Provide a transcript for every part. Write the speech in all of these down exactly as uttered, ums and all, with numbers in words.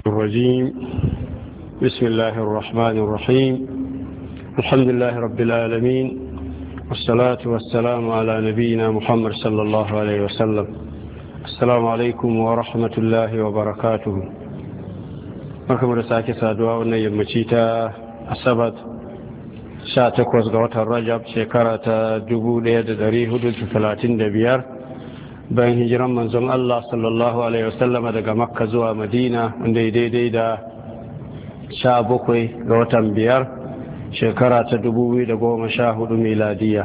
الرجيم. بسم الله الرحمن الرحيم. الحمد لله رب العالمين، والصلاة والسلام على نبينا محمد صلى الله عليه وسلم. السلام عليكم ورحمة الله وبركاته. مرحبا رساكي سادوا ونيمتيتا السبت sha takwas ga watan Rajab shekara ta dubu ɗaya da ɗari hudu da talatin da biyar bayan hijiran manzon Allah sallallahu alaihi wasallama daga Makka zuwa Madina, wanda ya daidai da sha bakwai ga watan biyar shekara ta dubu biyu da goma sha hudu miladiya.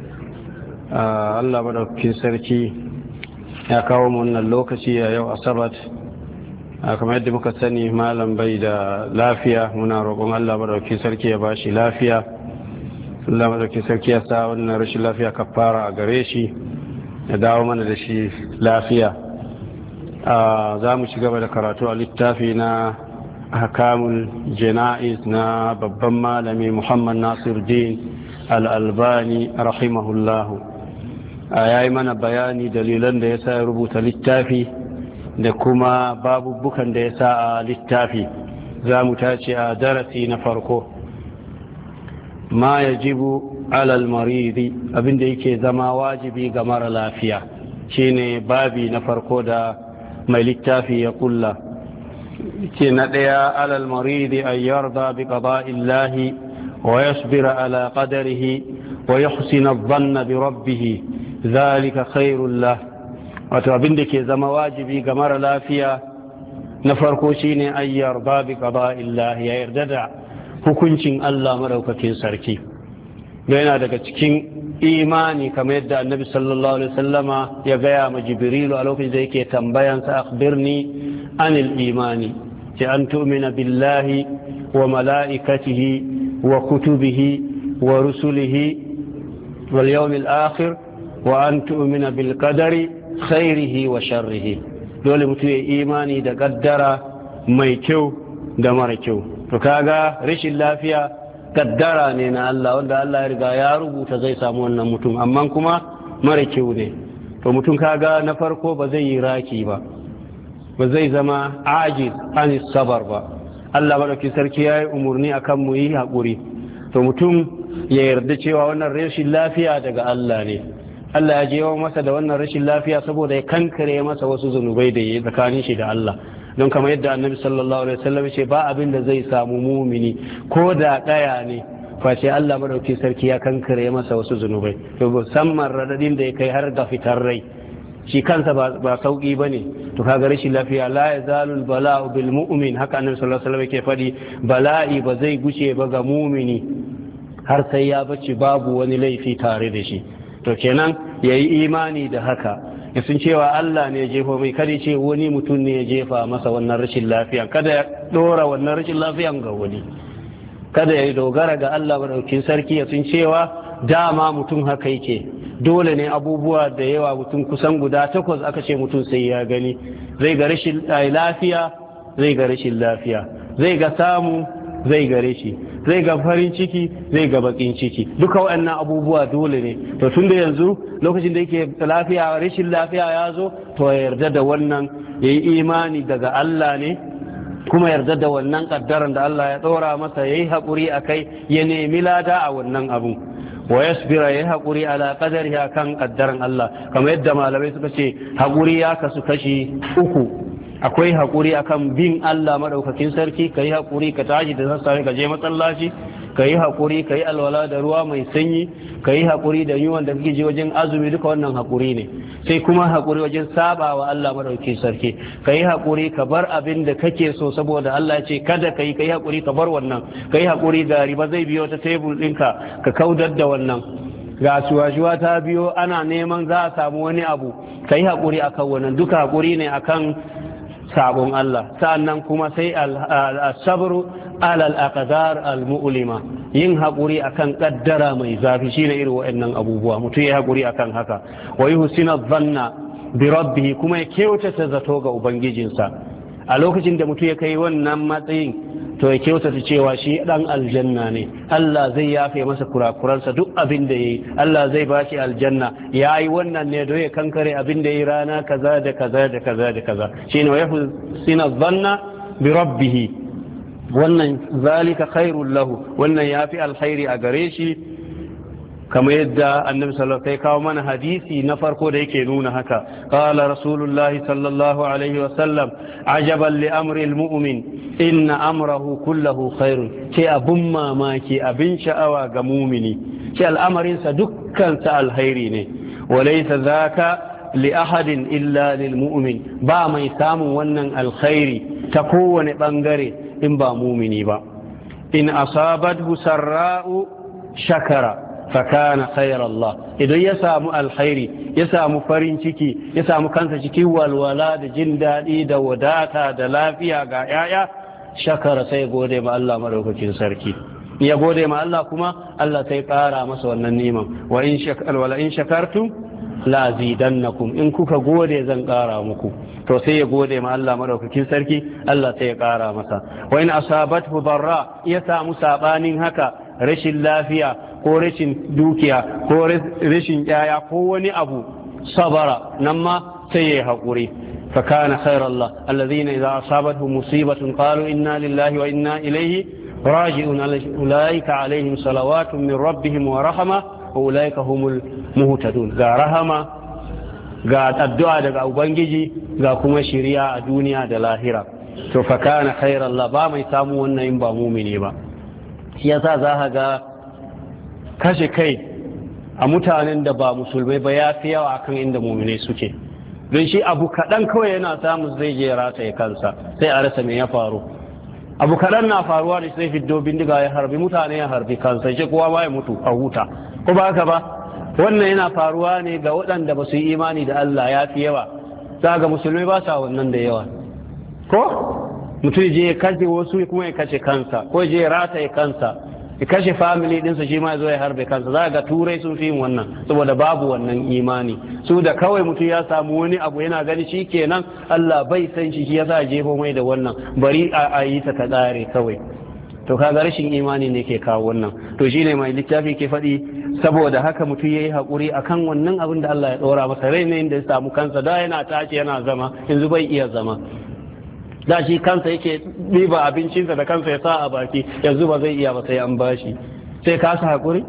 Allah madaukakin sarki ya kawo mu wannan lokaci a yau Asabar. Kamar yadda muka sani, malam bai da lafiya, muna roƙon Allah madaukakin sarki ya bashi lafiya. Allah madaukakin sarki ya sa wannan rashin lafiya kafara a gare shi, ya dawo mana da shi lafiya. Za mu ci gaba da karatu a littafi na ahkamul jana'iz na babban malami Muhammad Nasiruddin Al-Albani rahimahullahu. Ya yi mana bayani dalilan da ya sa ya rubuta littafi da kuma babubukan da ya sa a littafi. Za mu tace a darasi na farko, ma ya jibu alal maridi, abinda yake zama wajibi ga mara lafiya, shine babi na farko da mai littafi ya kulla. ce na ɗaya, alal maridi an yarda bi qada'illahi wa yasbira ala qadarihi wa yuhsina adh-dhanna bi rabbih, dhalika khairul lahu. wato abin da ke zama wajibi ga mara lafiya na farko shine an yarda bi qada'illahi, ya yarda da hukuncin Allah madaukakin sarki. yana daga cikin imani, kamar yadda annabi sallallahu alaihi wasallama ya gaya ma jibrilu a lokacin da yake tambayan sa, akhbirni anil imani, ce an tu'mina billahi wa mala'ikatihi wa kutubihi wa rusulihi wal yawmil akhir wa an tu'mina bil qadari khairihi wa sharrihi. dole mutum ya imani da kaddara mai kyau da mara kyau. to kaga rashin lafiya kaddara ne na Allah, wanda Allah ya riga ya rubuta zai samu wannan mutum, amma kuma mara kyau ne. to mutum kaga na farko ba zai yi raki ba, ba zai zama ajiz an sabar ba. Allah madauki sarki ya yi umarni akan mu yi haƙuri. to mutum ya yarda cewa wannan rashin lafiya daga Allah ne. Allah ya jewa masa da wannan rashin lafiya saboda ya kankare masa wasu zunubai da ya tsakanin shi da Allah. don kamar yadda annabi sallallahu alaihi wasallam ce, ba abin da zai samu mumini ko da daya ne face Allah madauki sarki ya kankare masa wasu zunubai. to musamman radadin da ya kai har ga fitar rai, shi kansa ba sauki bane. to kaga rashin lafiya, la yazalu bala'u bil mu'min, haka annabi sallallahu alaihi wasallam yake fadi, bala'i ba zai guce ba ga mumini har sai ya bace babu wani laifi tare da shi. to kenan yayi imani da haka, ya sun cewa Allah ne ya jefa mai, kada ce wani mutum ne ya jefa masa wannan rashin lafiya, kada ya dora wannan rashin lafiyan ga wani, kada ya dogara ga Allah madaukakin sarki. ya sun cewa dama mutum haka yake, dole ne abubuwa da yawa, mutum kusan guda takwas aka ce mutum sai ya gani. zai ga rashin lafiya, zai ga rashin lafiya, zai ga samu, zai gare shi, zai ga farin ciki, zai ga bakin ciki, duka waɗannan abubuwa dole ne. to tun da yanzu lokacin da yake lafiya, rashin lafiya ya zo, to ya yarda da wannan, ya yi imani daga Allah ne, kuma yarda da wannan kaddaran da Allah ya ɗora masa, ya yi haƙuri a kai, ya nemi lada a wannan abu. wa yasbira, ya yi haƙuri ala qadarihi akan kaddaran Allah. kamar yadda malamai suka ce, haƙuri ya kasu kashi uku. akwai haƙuri akan bin Allah maɗaukakin sarki, ka yi haƙuri ka tashi da sassafe ka je masallaci, ka yi haƙuri ka yi alwala da ruwa mai sanyi, ka yi haƙuri da yiwuwan da kake ji wajen azumi, duka wannan haƙuri ne. sai kuma haƙuri wajen saba wa Allah maɗaukakin sarki, ka yi haƙuri ka bar abin da kake so saboda Allah ya ce kada ka yi, ka yi haƙuri ka bar wannan. ka yi haƙuri ga riba zai biyo ta tebul ɗinka, ka kaudar da wannan. ga shuwa-shuwa ta biyo ana neman za a samu wani abu, ka yi haƙuri akan wannan. duka haƙuri ne akan sabon Allah. sa'annan kuma sai al-sabru alal aqdar al-mu'lima, yin haƙuri akan kaddara mai zafi, shine irin waɗannan abubuwa. mutum ya haƙuri akan haka. wa yuhsina dhanna bi rabbih, kuma ya kyautata zato ga ubangijinsa. a lokacin da mutum ya kai wannan matsayin, to ya kyautata cewa shi dan aljanna ne, Allah zai yafe masa kurakuransa duk abin da yayi, Allah zai ba shi aljanna. yayi wannan ne don ya kankare abin da yayi rana kaza da kaza da kaza da kaza. shine wa yahsina dhanna bi rabbih wannan zalika khairul lahu wannan yafi alkhairi a gare shi kamar yadda annabi sallallahu alaihi kawo mana hadisi na farko da yake nuna haka qala rasulullahi sallallahu alaihi wasallam ajaban li amri almu'min inna amrahu kullahu khairun ce abun mamaki abin sha'awa ga mumini ce al'amarinsa dukkan sa alkhairi ne walaysa zaka li ahadin illa lil mu'min ba mai samun wannan alkhairi ta kowane bangare in ba mumini ba in asabathu sarra'u shakara fakana khayar Allah idan ya samu alkhairi ya samu farin ciki ya samu kansa cikin walwala da jin daɗi da wadata da lafiya ga yaya shakara sai gode ma Allah madaukakin sarki ya gode ma Allah kuma Allah sai ƙara masa wannan neman wa in shakar wala in shakartum la zidannakum in kuka gode zan ƙara muku to sai ya gode ma Allah madaukakin sarki Allah sai ya ƙara masa wa in asabathu darra ya samu sabanin haka rashin lafiya ko rashin dukiya ko rashin yaya ko wani abu sabara nan ma sai ya haƙuri fa kana khairallah alladhina idza asabatuhum musibatun qalu inna lillahi wa inna ilayhi raji'un ulaika alaihim salawatun min rabbihim wa rahma wa ulaika humul muhtadun ga rahama ga addu'a daga ubangiji ga kuma shiriya a duniya da lahira to fa kana khairallah ba mai samu wannan in ba mumini ba yasa za ka ga kashe kai a mutanen da ba musulmai ba ya fi yawa akan inda mumine suke don shi abu kaɗan kawai yana samun zai je rata ya kansa sai a rasa me ya faru abu kaɗan na faruwa da sai fiddo bindiga ya harbi mutane ya harbi kansa shi kowa ba ya mutu a huta ko ba haka ba wannan yana faruwa ne ga waɗanda ba su yi imani da Allah ya fi yawa za ga musulmai ba sa wannan da yawa ko mutum je ya kashe wasu kuma ya kashe kansa ko je ya rata ya kansa ya kashe family dinsa shi ma zo ya harbe kansa za ga turai sun fi yin wannan saboda babu wannan imani su da kawai mutum ya samu wani abu yana gani shi kenan Allah bai san shi shi yasa jefo mai da wannan bari a yi ta ta tsare kawai to kaga rashin imani ne ke kawo wannan to shine mai littafi ke faɗi saboda haka mutum yayi hakuri akan wannan abin da Allah ya dora masa rai ne da ya samu kansa da yana tashi yana zama yanzu bai iya zama da shi kansa yake ɗiba abincinsa da kansa ya sa a baki yanzu ba zai iya ba sai an bashi sai kasa haƙuri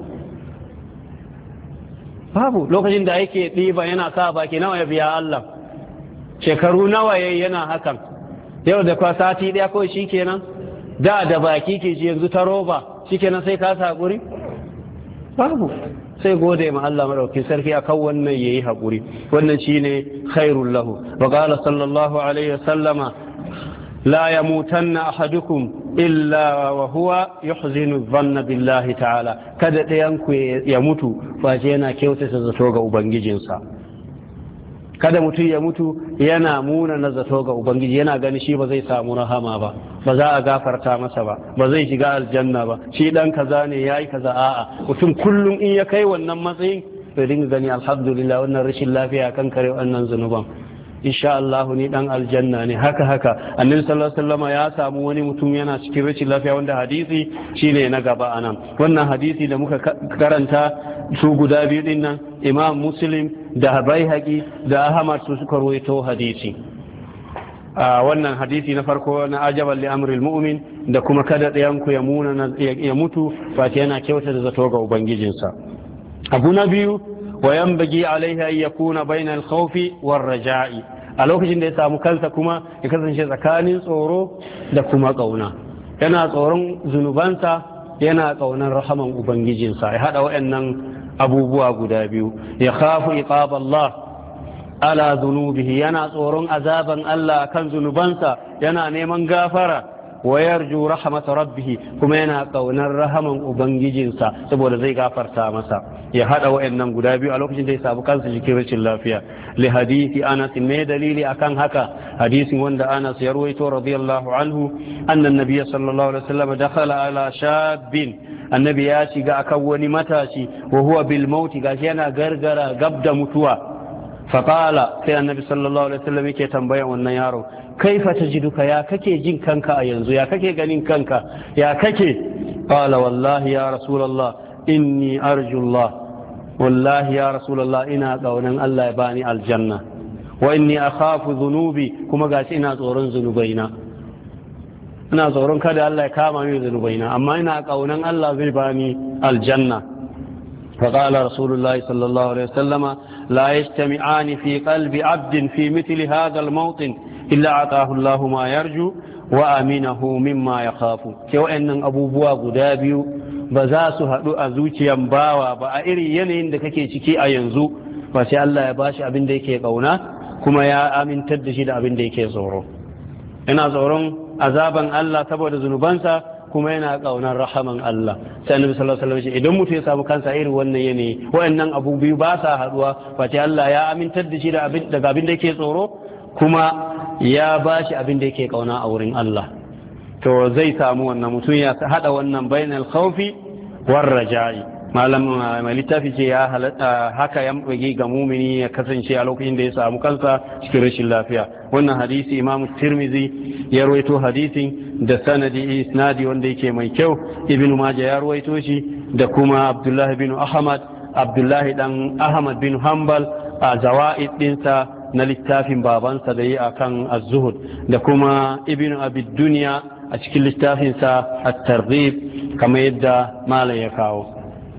babu lokacin da yake ɗiba yana sa a baki nawa ya biya Allah shekaru nawa yayi yana hakan yau da kwa sati ɗaya kawai shi kenan da da baki ke ji yanzu ta roba shi kenan sai kasa haƙuri babu sai gode ma Allah madaukakin sarki akan wannan yayi haƙuri wannan shine khairul lahu wa qala sallallahu alaihi wasallama لا يموتن أحدكم إلا وهو يحزن الظن بالله تعالى kada ɗayanku ya mutu face yana kyautata zato ga ubangijinsa kada mutum ya mutu yana muna na zato ga ubangiji yana gani shi ba zai samu rahama ba ba za a gafarta masa ba ba zai shiga aljanna ba shi dan kaza ne yayi kaza a'a mutum kullum in ya kai wannan matsayin to dinga gani alhamdulillah wannan rashin lafiya kan kare wannan zunuban insha Allah ni dan aljanna ne haka haka annabi sallallahu alaihi wasallam ya samu wani mutum yana cikin rashin lafiya wanda hadisi shine na gaba anan wannan hadisi da muka karanta su guda biyu din nan imam muslim da baihaqi da ahmad su suka rawaito hadisi a wannan hadisi na farko na ajaban li amril mu'min da kuma kada ɗayan ku ya muna ya mutu fa yana kyauta da zato ga ubangijinsa abu na biyu wa yanbaghi alaihi an yakuna bayna al-khawfi war-raja'i a lokacin da ya samu kansa kuma ya kasance tsakanin tsoro da kuma kauna yana tsoron zunubansa yana kaunar rahaman ubangijinsa ya hada waɗannan abubuwa guda biyu ya khafu iqab Allah ala zunubihi yana tsoron azaban Allah kan zunubansa yana neman gafara wa yarju rahmat rabbih kuma yana kaunar rahaman ubangijinsa saboda zai gafarta masa ya hada wayannan guda biyu a lokacin da ya samu kansa cikin rashin lafiya li hadisi Anas me dalili akan haka hadisin wanda Anas ya ruwaito radiyallahu anhu anna an-nabiy sallallahu alaihi wasallam dakhala ala shabbin annabi ya shiga akan wani matashi wa huwa bil maut gashi yana gargara gabda mutuwa faqala sai annabi sallallahu alaihi wasallam yake tambayan wannan yaro kaifa tajiduka ya kake jin kanka a yanzu ya kake ganin kanka ya kake qala wallahi ya rasulullah inni arjullah wallahi ya rasulullah ina kaunan Allah ya bani aljanna wa inni akhafu dhunubi kuma gashi ina tsoron zunubaina ina tsoron kada Allah ya kama ni da zunubaina amma ina kaunan Allah zai bani aljanna فقال رسول الله صلى الله عليه وسلم لا يجتمعان في قلب عبد في مثل هذا الموطن إلا أعطاه الله ما يرجو وأمنه مما يخاف كيو أن أبو بوا غدابيو بزاسو هدو أزوتي ينباوا بأئري ينين دككي تكي أينزو فسي الله يباشي أبن ديكي قونا كما يا أمن تدشي دا أبن ديكي زورو إنا زورون عذابا الله تبو ذنوبانسا kuma yana kaunar rahaman Allah sai annabi sallallahu alaihi wasallam idan mutum ya samu kansa irin wannan yanayi wayannan abu biyu ba sa haduwa face Allah ya amintar da shi da abin daga abin da yake tsoro kuma ya bashi abin da yake kauna a wurin Allah to zai samu wannan mutum ya hada wannan bainal khawfi war raja'i malam mai littafi ce ya haka ya bage ga mumini ya kasance a lokacin da ya samu kansa cikin rashin lafiya wannan hadisi imamu tirmizi ya rawaito hadisin da sanadi isnadi wanda yake mai kyau ibnu majah ya rawaito shi da kuma abdullahi bin ahmad abdullahi dan ahmad bin hanbal a zawaid dinsa na littafin babansa da yi akan az-zuhud da kuma ibnu abi dunya a cikin littafinsa at-targhib kamar yadda malam ya kawo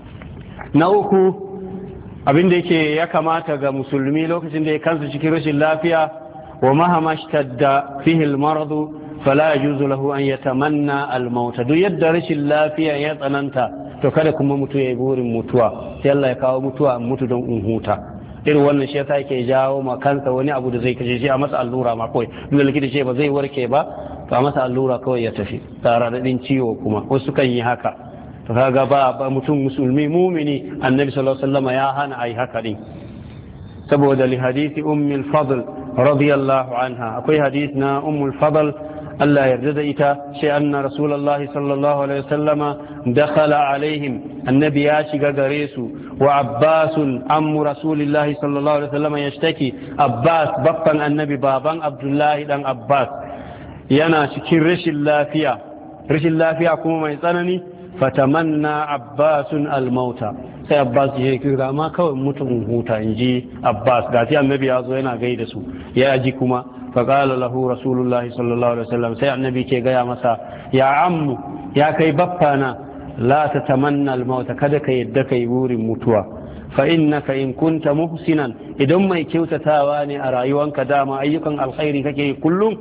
na uku abin da yake ya kamata ga musulmi lokacin da ya kansa cikin rashin lafiya wa mahama shtadda fihi al-maradu fala yajuzu lahu an yatamanna al-maut duk yadda rashin lafiya ya tsananta to kada kuma mutu ya yi burin mutuwa sai Allah ya kawo mutuwa an mutu don in huta irin wannan shi yasa yake jawo ma kansa wani abu da zai kashe shi a masa allura ma kawai duk likita ce ba zai warke ba to a masa allura kawai ya tafi tare da din ciwo kuma wasu kan yi haka to kaga ba mutum musulmi mumini annabi sallallahu alaihi wasallam ya hana ai haka din saboda li hadisi ummi al-fadl radiyallahu anha akwai hadisi na ummu al-fadl Allah yarda da ita sai anna rasulullahi sallallahu alaihi wasallama dakhala alaihim annabi ya shiga gare su wa abbasun ammu rasulillahi sallallahu alaihi wasallama yashtaki abbas babban annabi baban abdullahi dan abbas yana cikin rashin lafiya rashin lafiya kuma mai tsanani fatamanna abbasun almauta sai abbas ya kira ma kawai mutum huta in ji abbas ga sai annabi ya zo yana gaida su ya ji kuma faqala lahu rasulullahi sallallahu alaihi wasallam sai annabi ke gaya masa ya ammu ya kai baffana la tatamanna almauta kada ka yadda kai burin mutuwa fa innaka in kunta muhsinan idan mai kyautatawa ne a rayuwanka dama ayyukan alkhairi kake kullum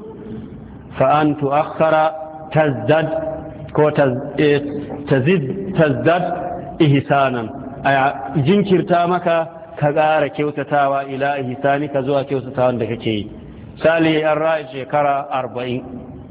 fa an tuakhkhara tazdad ko tazid tazdad ihsanan a jinkirta maka ka ƙara kyautatawa ila ihsani ka zuwa kyautatawan da kake yi sali an ra'a shekara arba'in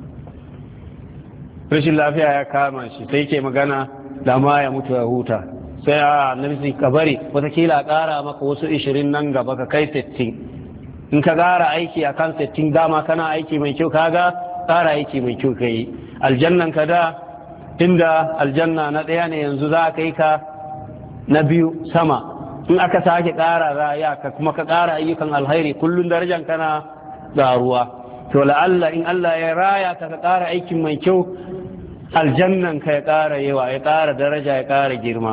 rashin lafiya ya kama shi sai ke magana da ma ya mutu ya huta sai a nabi ka bari watakila a ƙara maka wasu ishirin nan gaba ka kai sittin in ka ƙara aiki a kan sittin dama kana aiki mai kyau kaga ƙara aiki mai kyau ka yi aljannan ka da inda aljanna na ɗaya ne yanzu za ka yi ka na biyu sama in aka sake ƙara raya ka kuma ka ƙara ayyukan alhairi kullum darajan kana ƙaruwa to la'alla in Allah ya raya ka ka ƙara aikin mai kyau aljannan ka ya ƙara yawa ya ƙara daraja ya ƙara girma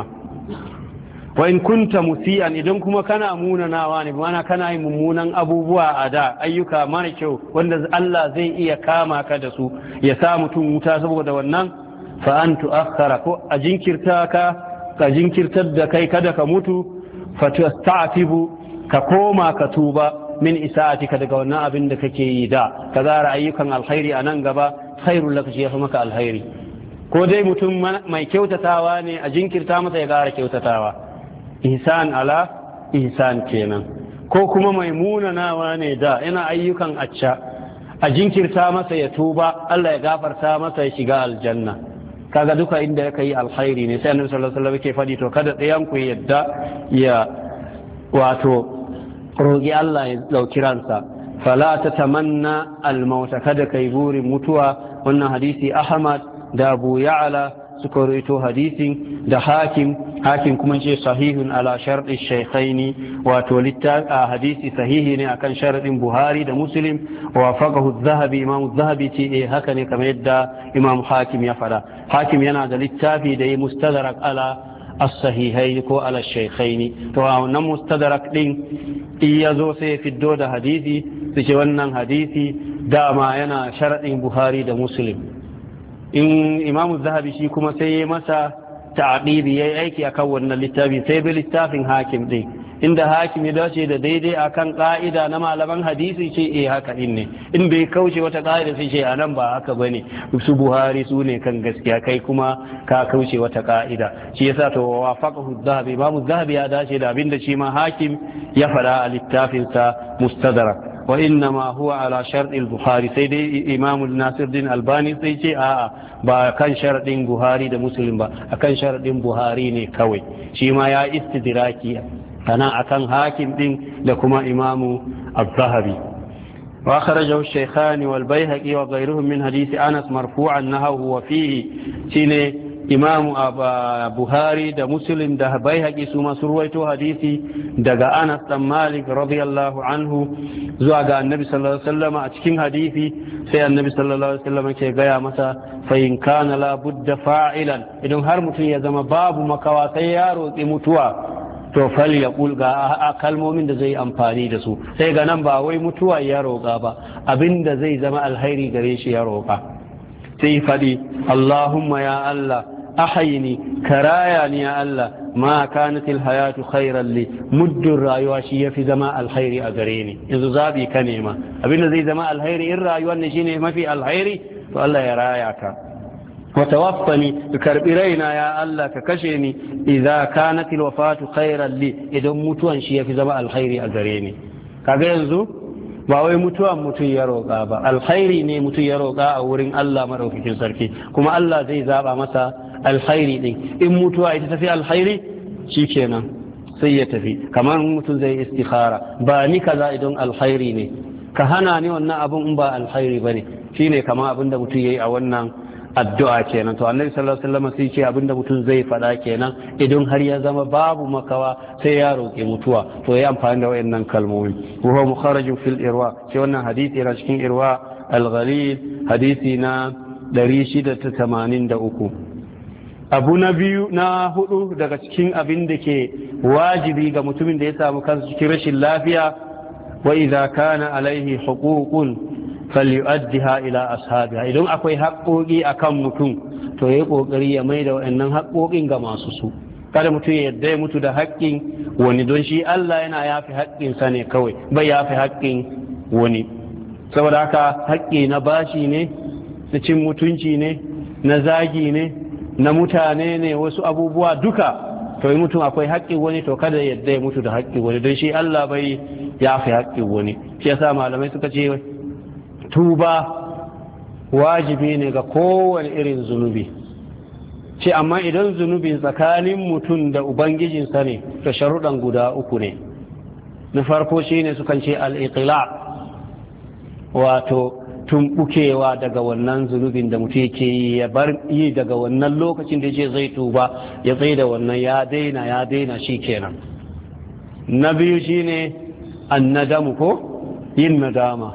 wa in kunta musiyan idan kuma kana munanawa ne mana kana yin mummunan abubuwa a da ayyuka mara kyau wanda Allah zai iya kama ka da su ya sa mutum wuta saboda wannan fa an tu'akhkhara ko a jinkirta ka ka jinkirtar da kai kada ka mutu fa tasta'tibu ka koma ka tuba min isa'atika daga wannan abin da kake yi da ka zara ayyukan alkhairi a nan gaba khairul laka shi yafi maka alkhairi ko dai mutum mai kyautatawa ne a jinkirta masa ya gara kyautatawa ihsan ala ihsan kenan ko kuma mai munanawa ne da ina ayyukan acca a jinkirta masa ya tuba Allah ya gafarta masa ya shiga aljanna kaga duka inda ya kai alkhairi ne sai annabi sallallahu alaihi wasallam ke fadi to kada ɗayan ku yadda ya wato roƙi Allah ya dauki ransa fala tatamanna al-maut kada kai burin mutuwa wannan hadisi Ahmad da Abu Ya'la suka rawaito hadisin da Hakim Hakim kuma ce sahihun ala sharɗi shaykhaini wato littafi hadisi sahihi ne akan sharadin Buhari da Muslim wa faqahu az-Zahabi Imam az-Zahabi ce eh haka ne kamar yadda Imam Hakim ya fada Hakim yana da littafi da ya mustadrak ala as-sahihaini ko ala shaykhaini to wannan mustadrak din in yazo sai ya fiddo da hadisi sai wannan hadisi dama yana sharadin Buhari da Muslim in imamu zahabi shi kuma sai ya masa ta'aqibi yayi aiki akan wannan littafi sai bi littafin hakim din inda hakim ya dace da daidai akan ka'ida na malaman hadisi ce eh haka din ne in bai kauce wata ka'ida sai ce anan ba haka bane su buhari su ne kan gaskiya kai kuma ka kauce wata ka'ida shi yasa to wafaqahu zahabi imamu zahabi ya dace da abinda shi ma hakim ya fara a littafin sa mustadrak وإنما هو على شرط البخاري سيدي إمام الناصر الدين الباني سيدي آآ با كان شرط بخاري ده مسلم با كان شرط بخاري ني كوي شيما يا استدراكي أنا أكن حاكم دين لكما إمام الذهبي وأخرجه الشيخان والبيهقي وغيرهم من حديث أنس مرفوعا نهوه وفيه شيني imamu buhari da muslim da baihaqi su masu ruwaito hadisi daga anas dan malik radiyallahu anhu zuwa ga annabi sallallahu alaihi wasallam a cikin hadisi sai annabi sallallahu alaihi wasallam ke gaya masa fa in kana la budda fa'ilan idan har mutum ya zama babu makawa sai ya roƙi mutuwa to fal ya ga kalmomin da zai amfani da su sai ga nan ba wai mutuwa ya roƙa ba abinda zai zama alkhairi gare shi ya roƙa sai faɗi Allahumma ya Allah ahayni karayani ya Allah ma kanatil hayatu khairan li muddin rayuwa shi yafi zama alkhairi a gare ni yanzu zabi ka nema abinda zai zama alkhairi in rayuwar ne shine mafi alkhairi to Allah ya raya ka wa tawaffani ka karbi raina ya Allah ka kashe ni idza kanatil wafatu khairan li idan mutuwan shi yafi zama alkhairi a gare ni kaga yanzu ba wai mutuwan mutum ya roƙa ba alkhairi ne mutum ya roƙa a wurin Allah madaukakin sarki kuma Allah zai zaba masa alkhairi din in mutuwa ita tafi alkhairi shikenan sai ya tafi kamar mutum zai istikhara ba ni kaza idan alkhairi ne ka hana ni wannan abun in ba alkhairi bane shine kamar abin da mutum yayi a wannan addu'a kenan to annabi sallallahu alaihi wasallam sai ce abinda mutum zai faɗa kenan idan har ya zama babu makawa sai ya roƙi mutuwa to ya amfani da wayannan kalmomi wa huwa mukharrajun fil irwa sai wannan hadisi yana cikin irwa al-ghalil hadisi na ɗari shida tamanin da uku abu na biyu na hudu daga cikin abin da ke wajibi ga mutumin da ya samu kansa cikin rashin lafiya wa idza kana alaihi huququn falyu'addiha ila ashabiha idan akwai haƙoƙi akan mutum to yayi kokari ya maida waɗannan haƙoƙin ga masu su kada mutum ya yadda ya mutu da haƙƙin wani don shi Allah yana yafi haƙƙin sa ne kawai bai yafi haƙƙin wani saboda haka haƙƙi na bashi ne na cin mutunci ne na zagi ne na mutane ne wasu abubuwa duka to yi mutum akwai haƙƙin wani to kada ya yadda ya mutu da haƙƙin wani don shi Allah bai yafi haƙƙin wani shi yasa malamai suka ce tuba wajibi ne ga kowane irin zunubi ce amma idan zunubin tsakanin mutum da ubangijinsa ne da sharuɗan guda uku ne na farko shine sukan ce al-iqla wato tumbukewa daga wannan zunubin da mutum yake yi ya bar yi daga wannan lokacin da yake zai tuba ya tsaye da wannan ya daina ya daina shi kenan na biyu shine annadamu ko yin nadama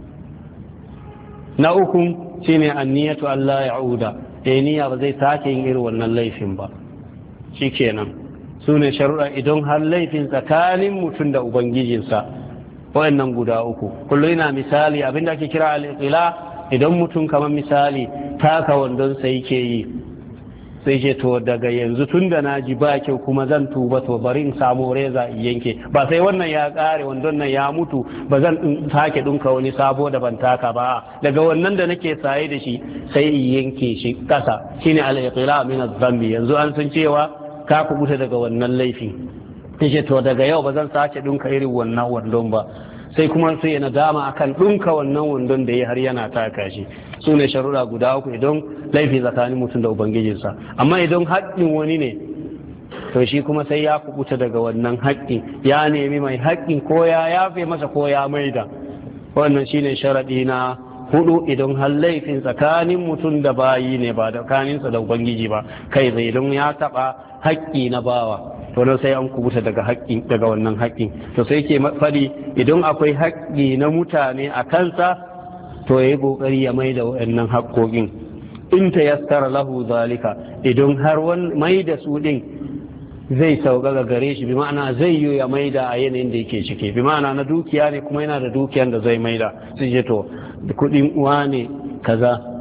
na uku shine anniyatu Allah ya'uda eh niyya ba zai sake yin irin wannan laifin ba shikenan sune sharuɗa idan har laifin tsakanin mutum da ubangijinsa wayannan guda uku kullu ina misali abinda ake kira al-iqla idan mutum kamar misali taka wandon sai yake yi sai ce to daga yanzu tun da na ji ba kyau kuma zan tuba to bari in samu reza in yanke ba sai wannan ya kare wandon nan ya mutu ba zan sake dunka wani sabo da ban taka ba daga wannan da nake saye da shi sai in yanke shi kasa shine al-iqla min adh-dhanbi yanzu an san cewa ka kubuta daga wannan laifin sai to daga yau ba zan sake dunka irin wannan wandon ba sai kuma sai ya nadama akan dunka wannan wandon da ya har yana taka shi su ne sharuɗa guda uku idan laifi tsakanin mutum da ubangijinsa amma idan haƙƙin wani ne to shi kuma sai ya kubuta daga wannan haƙƙin ya nemi mai haƙƙin ko ya yafe masa ko ya maida wannan shine sharaɗi na hudu idan har laifin tsakanin mutum da bayi ne ba da tsakaninsa da ubangiji ba kai zai idan ya taɓa haƙƙi na bawa to nan sai an kubuta daga haƙƙin daga wannan haƙƙin to sai ke faɗi idan akwai haƙƙi na mutane a kansa to yayi kokari ya maida waɗannan haƙƙoƙin in ta yassara lahu zalika idan har wani maida su din zai sauƙaƙa gare shi bi ma'ana zai yi ya maida a yanayin da yake ciki bi ma'ana na dukiya ne kuma yana da dukiyan da zai maida sai je to kuɗin uwa ne kaza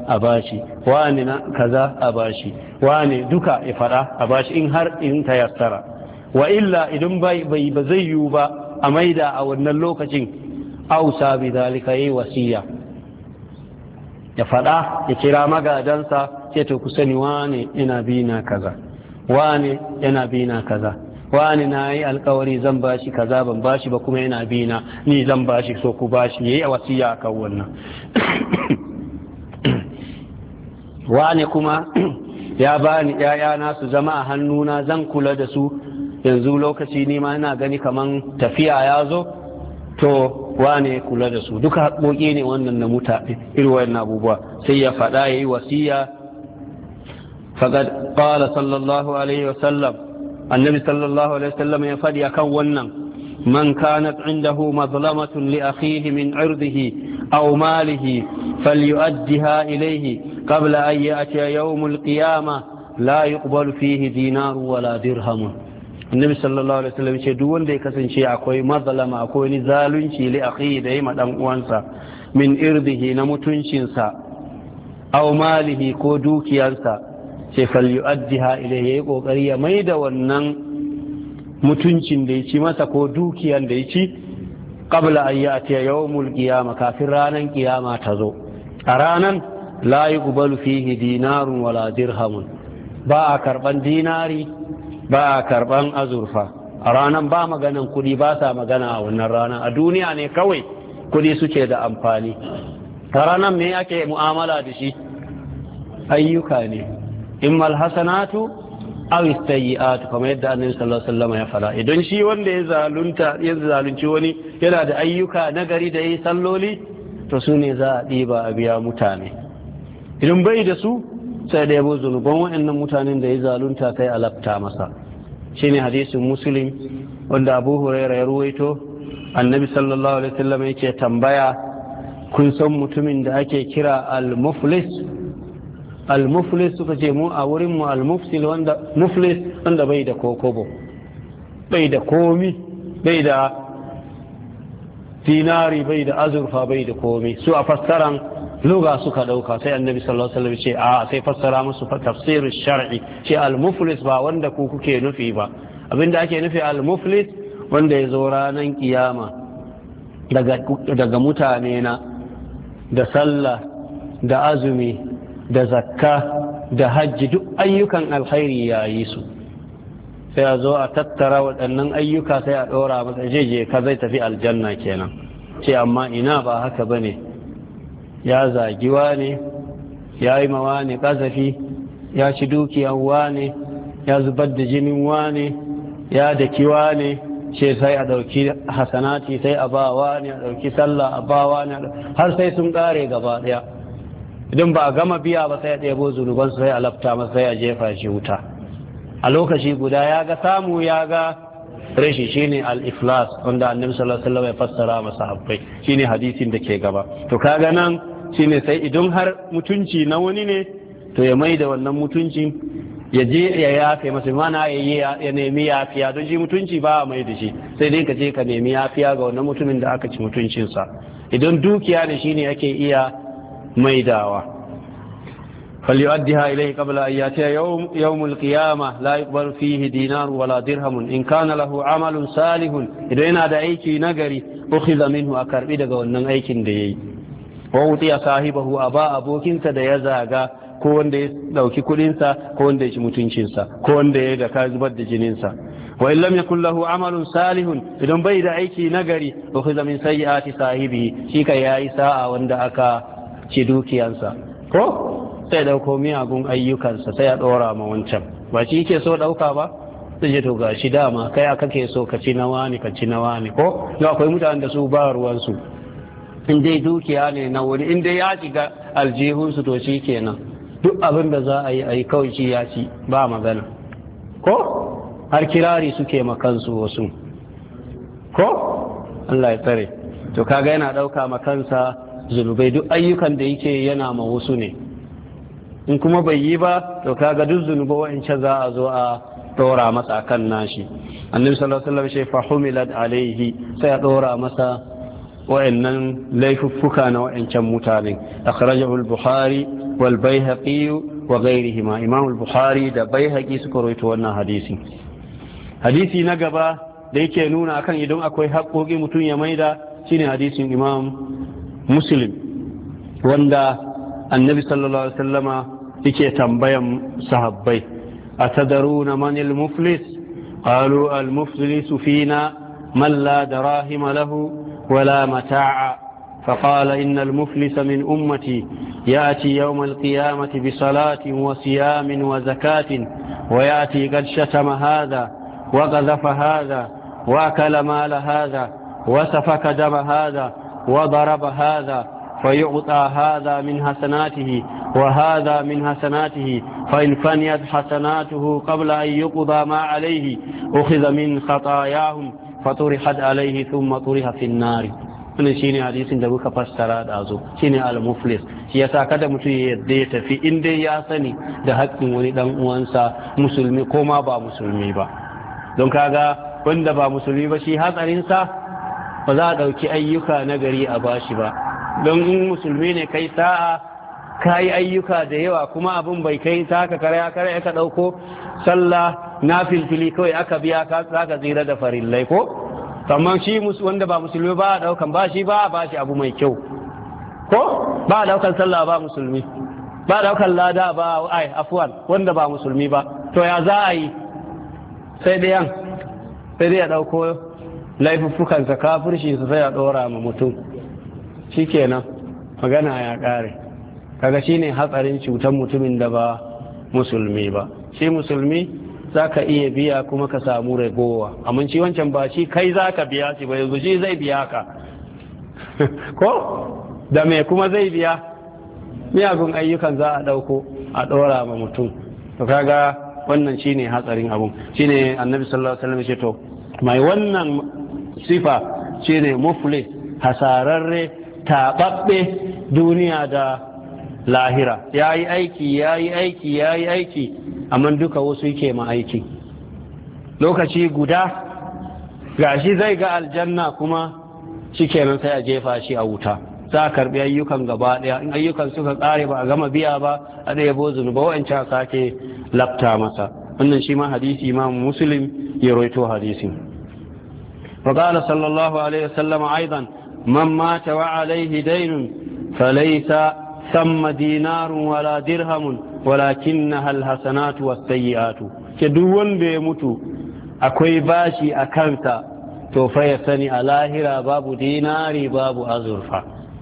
a bashi, wani na kaza a bashi, wani duka ya faɗa a bashi in har in ta yassara. Wa illa idan bai ba zai yiwu ba a maida a wannan lokacin, ausa bi zalika yayi wasiya, ya faɗa ya kira magadansa ce to ku sani wane ina bina kaza, wane yana bina kaza, wani na yi alkawari zan bashi kaza ban bashi ba kuma yana bina ni zan bashi so ku bashi yayi wasiya kan wannan. Wani kuma ya bani ‘ya'yana su zama a hannuna zan kula da su, yanzu lokaci ni ma ina gani kaman tafiya ya zo, to wane kula da su, duka haƙoƙi ne wannan na mutane irin wannan abubuwa. Sai ya faɗa ya yi wasiya. Faqad qala sallallahu alaihi wa sallam, annabi sallallahu alaihi wa sallam ya faɗi akan wannan, man kanat indahu mazlamatun li akhihi min irdihi aw malihi falyu'addiha ilayhi qabla an ya'tiya yawmul qiyamah la yuqbalu fihi dinaru wala dirhamun. Annabi sallallahu alaihi wasallam ce duk wanda ya kasance akwai mazlama, akwai ni zalunci li akhihi da yi ma dan uwansa min irdihi na mutuncinsa aw malihi ko dukiyarsa, ce falyu'addiha ilayhi, yayi kokari ya maida wannan mutuncin da ya ci masa ko dukiyar da ya ci qabla an ya'tiya yawmul qiyamah, kafin ranan kiyama ta zo. A ranan la yuqbalu fihi dinarun wala dirhamun, ba a karban dinari ba a karban azurfa. A ranan ba maganan kudi, ba sa magana a wannan rana. A duniya ne kawai kudi suke da amfani. A ranan me ake mu'amala da shi? Ayyuka ne, immal hasanatu aw sayyi'atu, kamar yadda annabi sallallahu alaihi wasallam ya fara. Idan shi wanda ya zalunta ya zalunci wani yana da ayyuka nagari da yi salloli, to su ne za a ɗiba a biya mutane. Idan bai da su sai da yabo zunuban waɗannan mutanen da ya zalunta sai a lafta masa. Shine hadisin Muslim wanda Abu Hurairah ya ruwaito, annabi sallallahu alaihi wasallam yake tambaya, kun san mutumin da ake kira al-muflis? Al-muflis suka ce mu a wurin mu al-mufsil wanda muflis wanda bai da kokobo, bai da komi, bai da dinari, bai da azurfa, bai da komi. Su a fassaran luga suka dauka, sai annabi sallallahu alaihi wasallam ce a sai fassara musu tafsirin shar'i, ce al-muflis ba wanda ku kuke nufi ba. Abinda ake nufi al-muflis wanda ya zo ranar kiyama daga daga mutane na da sallah da azumi da zakka da hajji, duk ayyukan alkhairi ya yi su, sai a zo a tattara waɗannan ayyuka sai a ɗora masa jeje ka zai tafi aljanna kenan. Ce amma ina ba haka ba ne, ya zagi wane, ya yi mawa ne ƙazafi, ya ci dukiyan wane, ya zubar da jinin wane, ya daki wane, ce sai a ɗauki hasanati sai a ba wane, a ɗauki sallah a ba wane, har sai sun ƙare gaba ɗaya. Idan ba a gama biya ba sai a ɗebo zunubansu sai a lafta masa sai a jefa shi wuta. A lokaci guda ya ga samu ya ga rashi, shine al-iflas wanda annabi sallallahu alaihi wasallam ya fassara masa habbai, shine hadisin da ke gaba. To kaga nan shine sai idan har mutunci na wani ne to ya mai da wannan mutunci ya je ya yafe masa, mana ya nemi yafiya, don shi mutunci ba a mai da shi, sai dai ka je ka nemi yafiya ga wannan mutumin da aka ci mutuncinsa. Idan dukiya ne shine ake iya maidawa. فليؤدها إليه قبل أن يأتي يوم, يوم القيامة لا يقبل فيه دينار ولا درهم إن كان له عمل صالح إذا هذا أيكي نقري أخذ منه أكرب إذا قلنا أيكي دي ووطي صاحبه أباء أبوكين سديزاغا كون دي لو كيكولينسا كون دي متنشنسا كون دي دكازبت جنينسا وإن لم يكن له عمل صالح إذا بيد أيكي نقري أخذ من سيئات صاحبه شيك يا إساء واندأكا شدوكي أنسا ko sai dauko miyagun ayyukansa sai a dora ma wancan, ba shi yake so dauka ba, sai ya to ga shi dama kai aka ke so ka ci nawa ne ka ci nawa ne ko. Yau akwai mutanen da su ba ruwansu, in dai dukiya ne na wani, in dai ya shiga aljihunsu to shi kenan duk abin da za a yi a yi kawai shi ya ci ba magana ko. Har kirari suke makansu wasu ko, Allah ya tsare. To kaga yana dauka makansa zunubai, duk ayyukan da yake yana ma wasu ne, in kuma bai yi ba to kaga duk zunuba wa'ancan za a zo a dora masa kan nashi. Annabi sallallahu alaihi wasallam shi fa humilat alaihi, sai a dora masa wa'annan laifuffuka na wa'ancan mutane. Akhrajahu al-Bukhari wal baihaqi wa ghayrihima imam al-bukhari da baihaqi suka rawaito wannan hadisi hadisi na gaba da yake nuna akan idan akwai haƙoƙi mutum ya maida shine hadisin imam muslim wanda annabi sallallahu alaihi wasallama yake tambayan sahabbai atadaruna man al-muflis qalu al-muflis fina man la darahim lahu wala mata'a فقال إن المفلس من أمتي يأتي يوم القيامة بصلاة وصيام وزكاة ويأتي قد شتم هذا وقذف هذا وأكل مال هذا وسفك دم هذا وضرب هذا فيعطى هذا من حسناته وهذا من حسناته فإن فنيت حسناته قبل أن يقضى ما عليه أخذ من خطاياهم فطرحت عليه ثم طرح في النار. wannan shine hadisin da muka fassara da zo shine al-muflis shi yasa kada mutum ya yadda ya tafi in dai ya sani da haƙƙin wani dan uwansa musulmi ko ma ba musulmi ba don kaga wanda ba musulmi ba shi hatsarin sa ba za a dauki ayyuka na gari a bashi ba don in musulmi ne kai sa'a kai ayyuka da yawa kuma abin bai kai taka kare kare ka dauko sallah nafilfili kawai aka biya ka zaka tsira da farillai ko amma shi wanda ba musulmi ba a daukan ba shi ba a ba shi abu mai kyau ko ba a daukan sallah ba musulmi ba a daukan lada ba ai afwan wanda ba musulmi ba to ya za a yi sai dai yan sai dai ya dauko laifuffukan sa kafirci su sai ya dora ma mutum shikenan magana ya kare kaga shine hatsarin cutar mutumin da ba musulmi ba shi musulmi za ka iya biya kuma ka samu ragowa amma shi wancan ba shi kai za ka biya shi ba yanzu shi zai biya ka ko da me kuma zai biya miyagun ayyukan za a ɗauko a ɗora ma mutum to kaga wannan shine hatsarin abun shine annabi sallallahu alaihi wasallam ce to mai wannan sifa shine muflis hasararre taɓaɓɓe duniya da lahira ya yi aiki ya yi aiki ya yi aiki amma duka wasu yake ma aiki lokaci guda gashi zai ga aljanna kuma shikenan sai a jefa shi a wuta za a karbi ayyukan gaba daya in ayyukan suka tsare ba a gama biya ba a ɗaya bo zunuba wa'ancan sake lafta masa wannan shi ma hadisi imam muslim ya roito hadisin وقال صلى الله عليه وسلم أيضا من مات وعليه دين فليس ثم دينار ولا درهم ولكنها الحسنات والسيئات كدوان بيموتو akwai bashi a kansa to fa ya sani a lahira babu dinari babu azurfa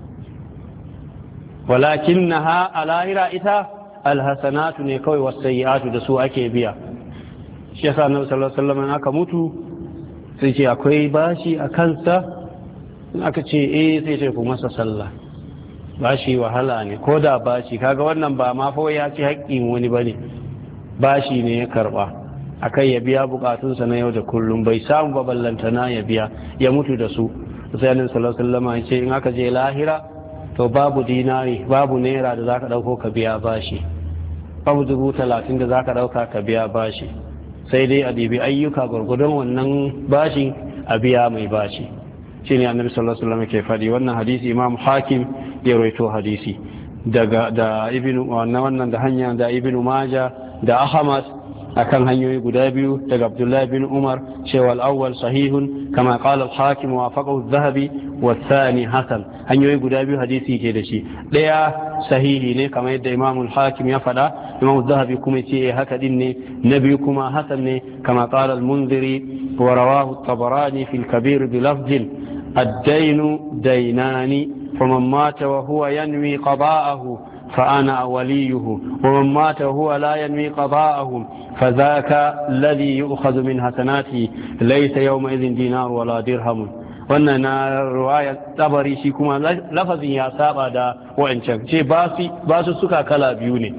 walakinnaha a lahira ita alhasanatu ne kawai wasayyi'atu da su ake biya shi yasa annabi sallallahu alaihi wasallam aka mutu sai ce akwai bashi a kansa in aka ce eh sai ce ku masa sallah bashi wahala ne ko da bashi kaga wannan ba ma fa ya ci haƙƙin wani bane bashi ne ya karba akai ya biya bukatunsa na yau da kullum bai samu ba ballantana ya biya ya mutu da su sai annabi sallallahu alaihi wasallam ya ce in aka je lahira to babu dinari babu naira da zaka dauko ka biya bashi babu dubu talatin da zaka dauka ka biya bashi sai dai a dibi ayyuka gurgudun wannan bashi a biya mai bashi shine annabi sallallahu alaihi wasallam ke fadi wannan hadisi imam hakim ya rawaito hadisi daga da ibnu wannan wannan da hanya da ibnu maja da ahmad akan hanyoyi guda biyu daga abdullahi bin umar cewa al-awwal sahihun kama qala al-hakim wa faqahu adh-dhahabi wa thani hasan hanyoyi guda biyu hadisi ke da shi daya sahihi ne kamar yadda imam al-hakim ya fada imam adh-dhahabi kuma ce haka din ne na biyu kuma hasan ne kama qala al-munziri wa rawahu at-tabarani fi al-kabir bi lafzin ad-dayn daynani faman mata wa huwa yanwi qada'ahu فأنا وليه ومن مات وهو لا ينوي قضاءه فذاك الذي يؤخذ من حسناته ليس يومئذ دينار ولا درهم wannan riwaya tabari shi kuma lafazin ya saba da wancan ce ba su suka kala biyu ne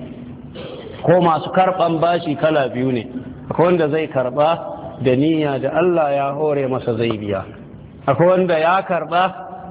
ko masu karban bashi kala biyu ne akwai wanda zai karba da niyya da Allah ya hore masa zai biya akwai wanda ya karba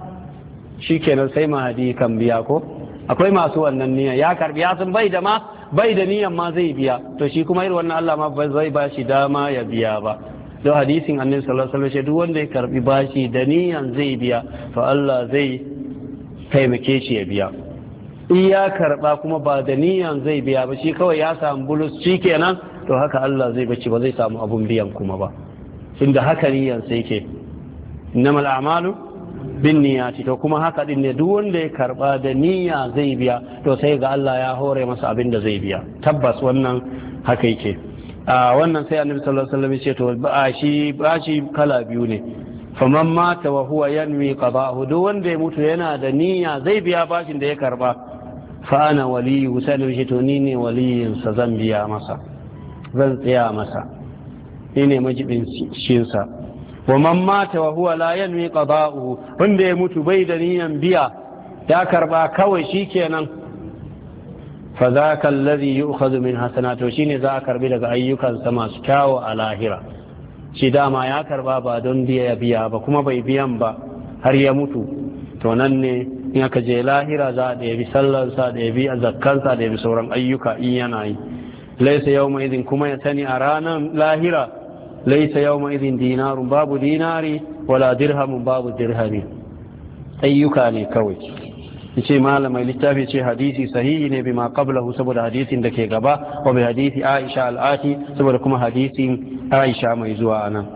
shikenan sai mahadi kan biya ko akwai masu wannan niyya ya karbi ya san bai da ma bai da niyyan ma zai biya to shi kuma irin wannan Allah ma ba zai ba shi dama ya biya ba don hadisin annabi sallallahu alaihi wasallam duk wanda ya karbi bashi da niyyan zai biya to Allah zai taimake shi ya biya in ya karba kuma ba da niyan zai biya ba shi kawai ya samu bulus shi kenan to haka Allah zai bace ba zai samu abun biyan kuma ba inda haka niyan sai ke innamal a'malu bin niyyati to kuma haka din ne duk wanda ya karba da niyya zai biya to sai ga Allah ya hore masa abin da zai biya tabbas wannan haka yake a wannan sai annabi sallallahu alaihi wasallam ya ce to ba shi ba shi kala biyu ne faman mata wa huwa yanwi qada'ahu duk wanda ya mutu yana da niyya zai biya bashin da ya karba fa ana waliyyu sai shi to ni ne waliyin sa zan biya masa zan tsaya masa ni ne majibin shin sa wa man mata wa huwa la yanwi qada'uhu wanda ya mutu bai da niyyan biya ya karba kawai shikenan fa zaka alladhi yu'khadhu min hasanatu shine za a karbi daga ayyukansa masu kyawu a lahira shi dama ya karba ba don biya ya biya ba kuma bai biyan ba har ya mutu to nan ne in aka je lahira za a ɗebi sallarsa da ya bi zakkansa da ya bi sauran ayyuka in yana yi laisa yawma idin kuma ya sani a ranar lahira laisa yawma idin dinarun babu dinari wala dirhamun babu dirhami ayyuka ne kawai yace malamai littafi ce hadisi sahihi ne bima qablahu saboda hadisin da ke gaba wa bi hadisi Aisha al-Ati saboda kuma hadisin Aisha mai zuwa anan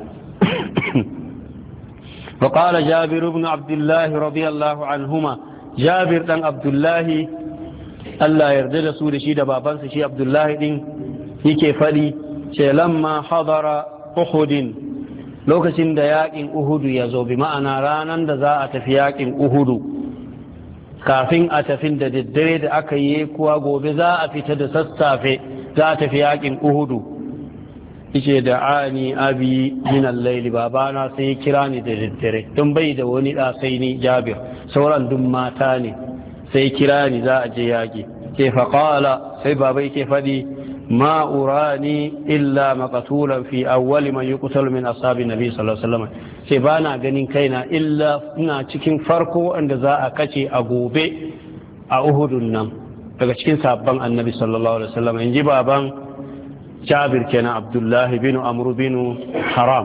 wa qala Jabir ibn Abdullah radiyallahu anhuma Jabir dan Abdullah Allah yarda da su da shi da babansa shi Abdullah din yake fadi ce lamma hadara Uhud lokacin da yakin Uhud ya zo bi ma'ana ranan da za a tafi yakin Uhud kafin a tafin da daddare da aka yi kuwa gobe za a fita da sassafe za a tafi yakin uhudu ice da ani abi min al-layli babana sai ya kira ni da daddare don bai da wani da sai ni Jabir sauran duk mata ne sai kira ni za a je yaki ke faqala sai baba yake fadi ma urani illa maqtulan fi awwal man yuqtal min ashabi nabi sallallahu alaihi wasallam sai ba na ganin kaina illa ina cikin farko wanda za a kace a gobe a uhudun nan daga cikin sabban annabi sallallahu alaihi wasallam in ji baban Jabir kenan Abdullahi bin Amr bin Haram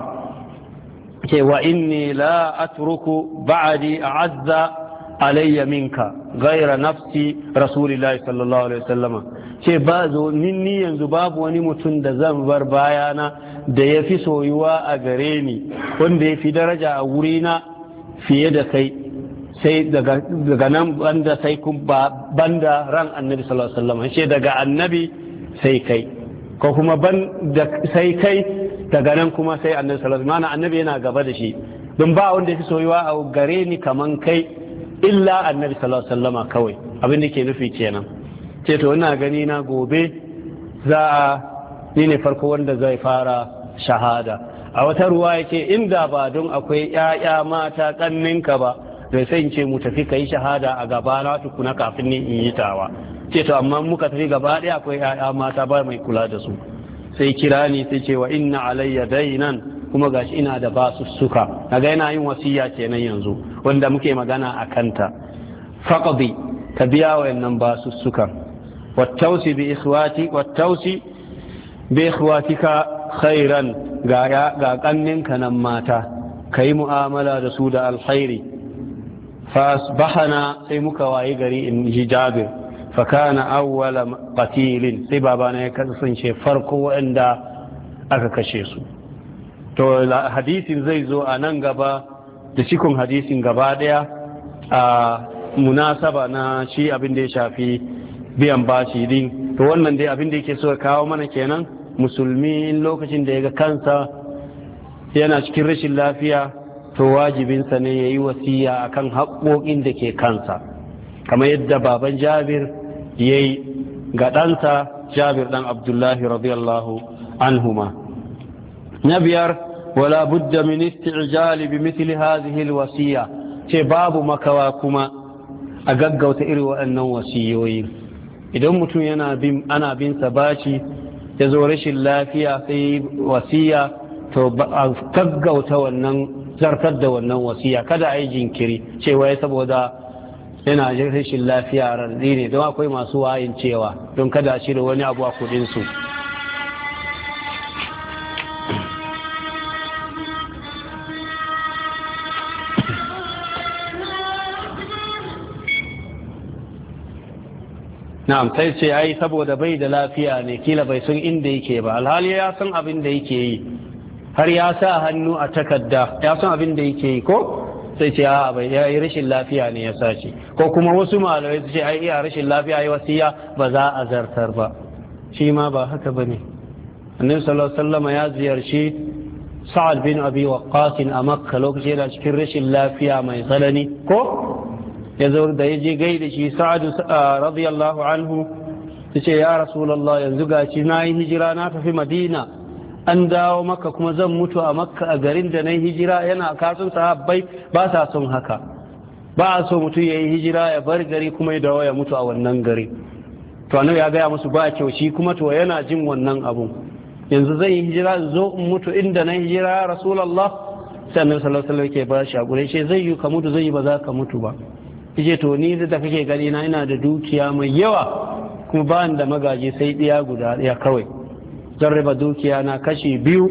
ke wa inni la atruku ba'di a'azza alayya minka ghayra nafsi rasulillahi sallallahu alaihi wasallam ce ba zo ni yanzu babu wani mutum da zan bar bayana da ya fi soyuwa a gare ni wanda ya fi daraja a wurina fiye da kai sai daga nan banda sai kun ba banda ran annabi sallallahu alaihi wasallam ce daga annabi sai kai ko kuma ban da sai kai daga nan kuma sai annabi sallallahu alaihi wasallam annabi yana gaba da shi don ba wanda ya fi soyuwa a gare ni kaman kai illa annabi sallallahu alaihi wasallam kawai abin da ke nufi kenan ce to ina gani na gobe za a ni ne farko wanda zai fara shahada a wata ruwa yake inda ba don akwai ƴaƴa mata kanninka ba da sai in ce mu tafi kai shahada a gaba na tukuna kafin ni in yi tawa ce to amma muka tafi gaba ɗaya akwai ƴaƴa mata ba mai kula da su sai kira ni sai ce wa inna alayya dainan kuma gashi ina da basussuka kaga yana yin wasiya kenan yanzu wanda muke magana a kanta faqdi ka biya wayannan basussukan wattausi bi ikhwati wattausi bi ikhwatika khairan ga ga kanninka nan mata kai mu'amala da su da alkhairi fa asbahana sai muka wayi gari in ji Jabir fa kana awwala qatilin sai babana ya kasance farko wanda aka kashe su to hadisin zai zo a nan gaba da cikin hadisin gaba daya a munasaba na shi abin da ya shafi biyan bashi din to wannan dai abin da yake so ya kawo mana kenan musulmi lokacin da ya ga kansa yana cikin rashin lafiya to wajibinsa ne ya yi wasiya akan haƙoƙin da ke kansa kamar yadda baban Jabir ya yi ga ɗansa Jabir ɗan Abdullahi radiyallahu anhuma na biyar wala budda min isti'jali bi mithli hadhihi alwasiya ce babu makawa kuma a gaggauta irin waɗannan wasiyoyi idan mutum yana bin ana bin sa bashi ya zo rashin lafiya sai wasiya to a gaggauta wannan zartar da wannan wasiya kada a yi jinkiri cewa ya saboda yana rashin lafiya rarri ne don akwai masu wayin cewa don kada a cire wani abu a kudinsu na'am sai ce ai saboda bai da lafiya ne kila bai san inda yake ba alhali ya san abin da yake yi har ya sa hannu a takarda ya san abin da yake yi ko sai ce a bai ya yi rashin lafiya ne ya sace ko kuma wasu malamai su ce ai iya rashin lafiya yi wasiya ba za a zartar ba shi ma ba haka bane annabi sallallahu alaihi wasallam ya ziyarci sa'ad bin abi waqqas a makka lokacin yana cikin rashin lafiya mai tsanani ko ya zo da ya je gai da shi sa'ad radiyallahu anhu ya ce ya rasulullah yanzu gashi na yi hijira na tafi madina an dawo maka kuma zan mutu a makka a garin da na yi hijira yana kasun sahabbai ba sa son haka ba a so mutum ya yi hijira ya bar gari kuma ya dawo ya mutu a wannan gari to annabi ya gaya musu ba kyau shi kuma to yana jin wannan abun yanzu zai yi hijira zo in mutu inda na hijira ya rasulullah sai annabi sallallahu alaihi wasallam ke ba shi a gure shi zai yi ka mutu zai yi ba za ka mutu ba yace to ni da kake gani na ina da dukiya mai yawa kuma ba da magaji sai ɗiya guda ɗaya kawai zan raba dukiya na kashi biyu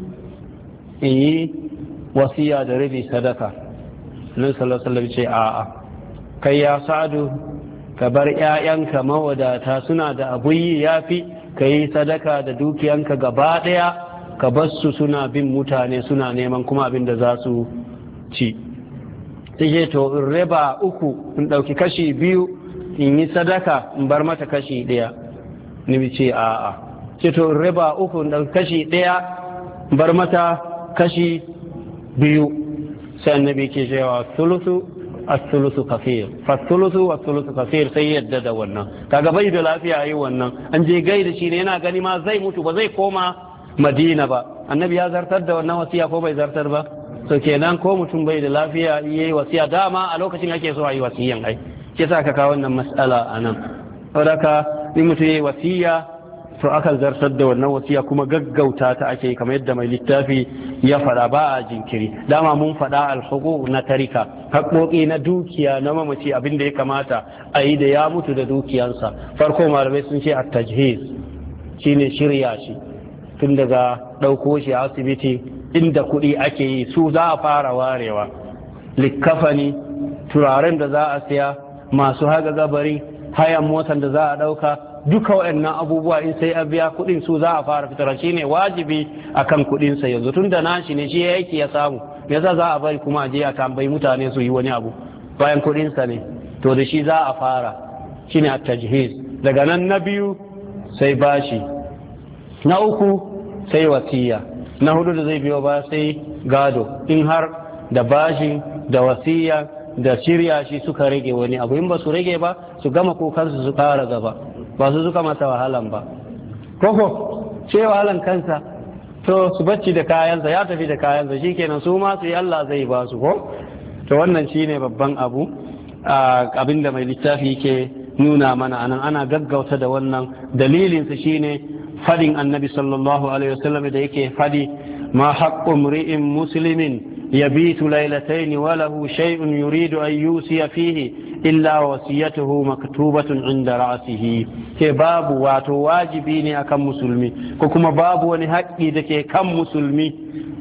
in yi wasiya da rabi sadaka nan sallallahu alaihi ce a'a kai ya sa'adu ka bar ƴaƴanka mawadata suna da abun yi yafi ka yi sadaka da dukiyanka gaba ɗaya ka bar su suna bin mutane suna neman kuma abin da za su ci sai to in raba uku in ɗauki kashi biyu in yi sadaka in bar mata kashi ɗaya ni ce a'a ce to in raba uku in ɗauki kashi ɗaya in bar mata kashi biyu sai annabi ke cewa sulusu as-sulusu kafir fa sulusu was-sulusu kafir sai yadda da wannan kaga bai da lafiya yi wannan an je gaida shi ne yana gani ma zai mutu ba zai koma Madina ba annabi ya zartar da wannan wasiya ko bai zartar ba so kenan ko mutum bai da lafiya yayi wasiya dama a lokacin ake so a yi wasiyan ai ke sa ka kawo wannan mas'ala anan saboda in mutum yayi wasiya to akan zartar da wannan wasiya kuma gaggauta ta ake kamar yadda mai littafi ya faɗa ba a jinkiri dama mun faɗa alhuquq na tarika haƙoƙi na dukiya na mamaci abin da ya kamata a yi da ya mutu da dukiyansa farko malamai sun ce at-tajhiz shine shirya shi tun daga ɗauko shi a asibiti inda kuɗi ake yi su za a fara warewa likkafani turaren da za a siya masu haga gabari hayan motan da za a ɗauka duka waɗannan abubuwa in sai a biya kuɗin su za a fara fitar shi ne wajibi akan kuɗinsa yanzu tun da nashi ne shi yake ya samu yasa za a bari kuma a je a tambayi mutane su yi wani abu bayan kuɗinsa ne to da shi za a fara shine at-tajhiz daga nan na biyu sai bashi na uku sai wasiya na hudu da zai biyo ba sai gado in har da bashi da wasiya da shirya shi suka rage wani abu in ba su rage ba su gama kokansu su kara gaba ba su suka masa wahalan ba koko ce wahalan kansa to su bacci da kayansa ya tafi da kayansa shikenan su ma su yi Allah zai ba su ko to wannan shine babban abu abinda mai littafi ke nuna mana anan ana gaggauta da wannan dalilinsa shine fadin annabi sallallahu alaihi wasallam da yake fadi ma haqqu mri'in muslimin yabitu laylatayn wa lahu shay'un yuridu an yusiya fihi illa wasiyatuhu maktubatun inda ra'sihi ke babu wato wajibi ne akan musulmi ko kuma babu wani haƙƙi da ke kan musulmi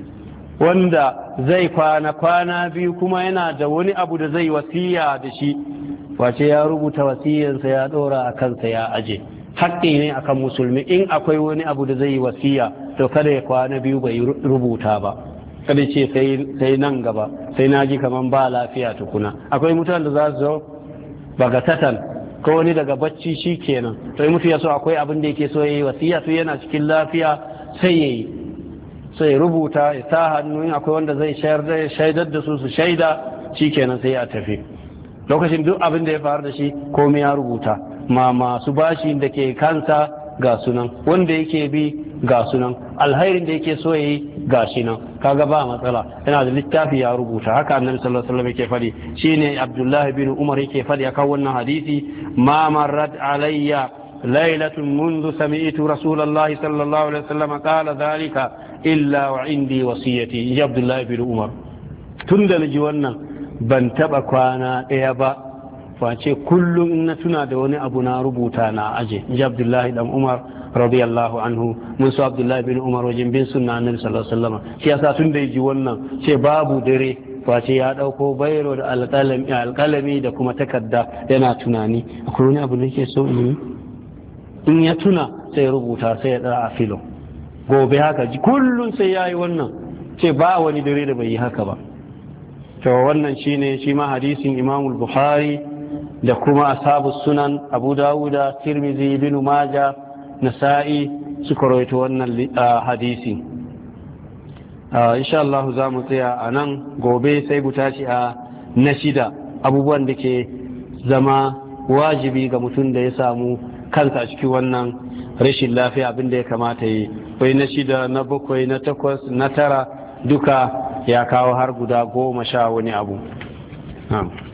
wanda zai kwana kwana biyu kuma yana da wani abu da zai wasiya da shi wace ya rubuta wasiyarsa ya ɗora a kansa ya aje haƙƙi ne akan musulmi in akwai wani abu da zai yi wasiya to kada ya kwana biyu bai rubuta ba kada ce sai nan gaba sai na ji kaman ba lafiya tukuna akwai mutanen da za su zo bagatatan ko wani daga bacci shi kenan to in mutu ya so akwai abin da yake so ya yi wasiya to yana cikin lafiya sai ya yi sai rubuta ya sa hannu in akwai wanda zai shaidar da su su shaida shi kenan sai ya tafi lokacin duk abin da ya faru da shi komai ya rubuta ma masu bashi da ke kansa ga sunan wanda yake bi ga sunan alhairin da yake so yayi ga shi nan kaga ba matsala yana da littafi ya rubuta haka annabi sallallahu alaihi wasallam yake fadi shine abdullahi bin umar yake fadi akan wannan hadisi ma marrat alayya lailatun منذ سمعت رسول الله صلى الله عليه وسلم قال ذلك إلا وعندي وصيتي يا عبد الله بن عمر tunda naji wannan ban taba kwana ɗaya ba face kullum in na tuna da wani abu na rubuta na aje ji abdullahi dan umar radiyallahu anhu mun so abdullahi bin umar wajen bin sunna annabi sallallahu alaihi wasallam shi yasa tun da ji wannan ce babu dare wace ya ɗauko bairo da alƙalami da kuma takarda yana tunani akwai wani abu da yake so in yi in ya tuna sai rubuta sai ya ɗara a filo gobe haka kullum sai ya yi wannan ce ba wani dare da bai yi haka ba. to wannan shine shi ma hadisin imamul bukhari da kuma ashabu sunan abu dawuda tirmizi ibn maja nasa'i suka rawaito wannan hadisi. insha Allah za mu tsaya a nan gobe sai mu tashi a na shida abubuwan da ke zama wajibi ga mutum da ya samu kansa a cikin wannan rashin lafiya abin da ya kamata yi. Akwai na shida na bakwai na takwas na tara duka ya kawo har guda goma sha wani abu.